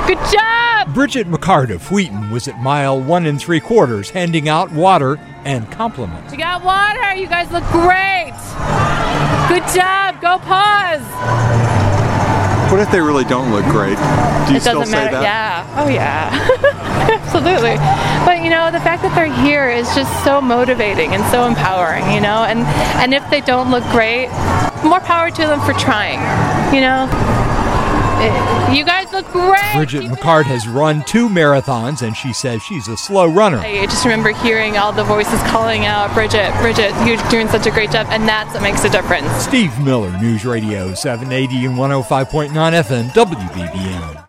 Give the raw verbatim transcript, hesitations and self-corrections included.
Good job! Bridget McCart of Wheaton was at mile one and three quarters, handing out water and compliments. You got water. You guys look great. Good job. Go pause. What if they really don't look great? Do you it still doesn't say matter. that? Yeah. Oh, yeah. Absolutely. But, you know, the fact that they're here is just so motivating and so empowering, you know? And, and if they don't look great, more power to them for trying, you know? It, you guys look great. Bridget McCart has run two marathons, and she says she's a slow runner. I just remember hearing all the voices calling out, Bridget, Bridget, you're doing such a great job, and that's what makes a difference. Steve Miller, News Radio seven eighty and one oh five point nine F M, W B B M.